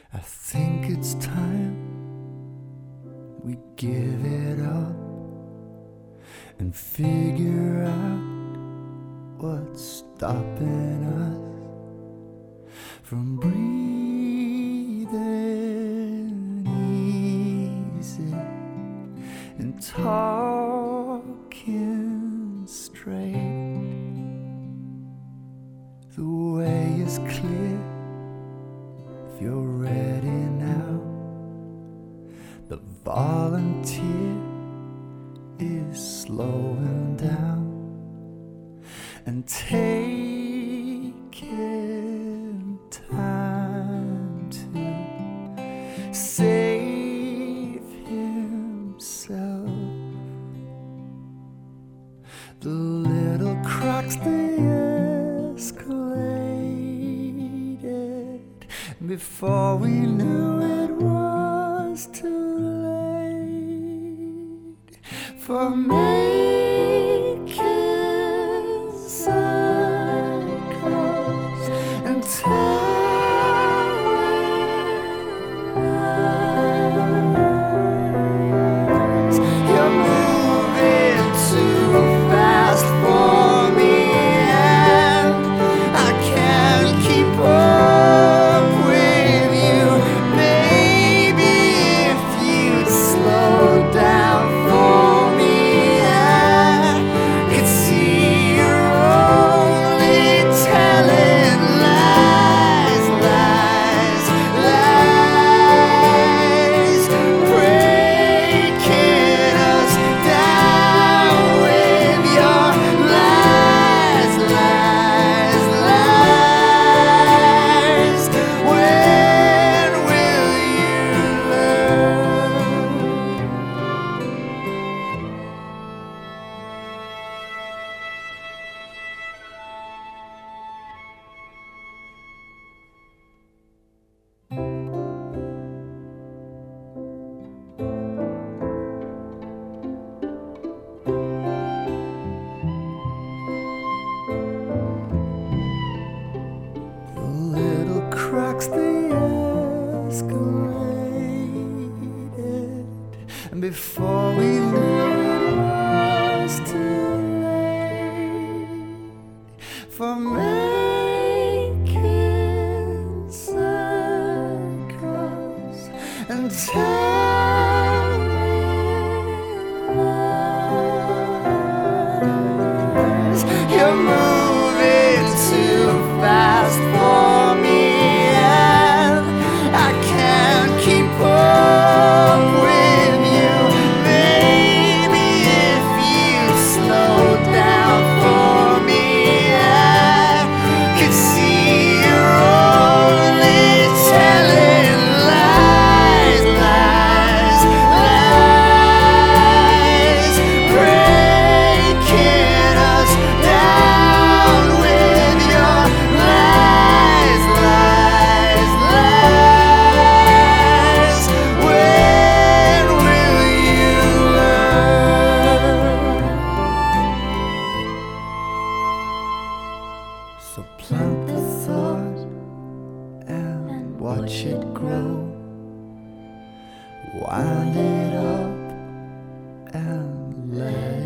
I think it's time we give it up and figure out what's stopping us from breathing easy and talking straight. The way is clear if you're ready now. The volunteer is slowing down and taking time to save himself. The little cracks they escalated before we knew it was too late for making circles and telling lies. You're moving too fast for me, and I can't keep up with you. Maybe if you'd slow down for me, I could see you're only telling lies, lies, lies, breaking us down with your lies, lies, lies. When will you learn? The little cracks they escalated, and before we knew it was too late for making circles and telling lies. You're moving too fast for me, and I can't keep up with you. Maybe if you slow down for me, I could see you're only telling lies, lies, lies, breaking us down with your lies, lies, lies. When will you learn? So plant the thought and watch it grow. Wind it up and let